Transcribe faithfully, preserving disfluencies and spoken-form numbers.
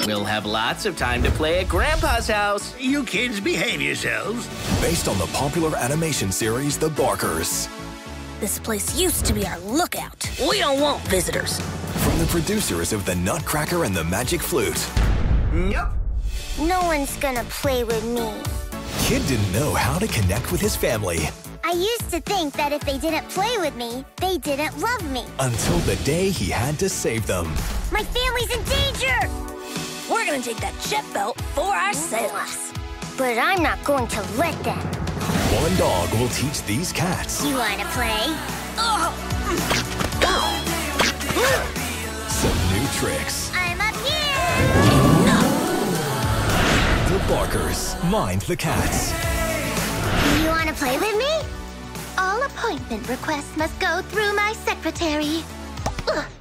We'll have lots of time to play at Grandpa's house. You kids behave yourselves. Based on the popular animation series, The Barkers. This place used to be our lookout. We don't want visitors. From the producers of The Nutcracker and the Magic Flute. Yep. No one's gonna play with me. Kid didn't know how to connect with his family. I used to think that if they didn't play with me, they didn't love me. Until the day he had to save them. My family's in danger! We're gonna take that jet belt for ourselves. But I'm not going to let them. One dog will teach these cats. You wanna play? Oh. Some new tricks. I'm up here! The Barkers. Mind the cats. You wanna play with me? All appointment requests must go through my secretary. Ugh.